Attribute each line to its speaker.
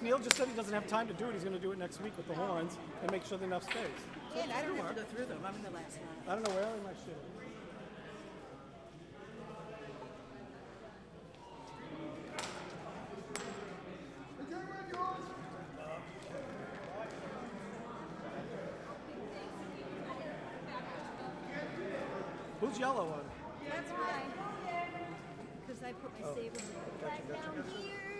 Speaker 1: Neil just said he doesn't have time to do it. He's going to do it next week with the horns and make sure that enough stays. So
Speaker 2: And I don't have to go through them. I'm in the last one.
Speaker 1: I don't know where my shit is. Who's yellow one?
Speaker 3: That's mine. Because I put my saber right down here.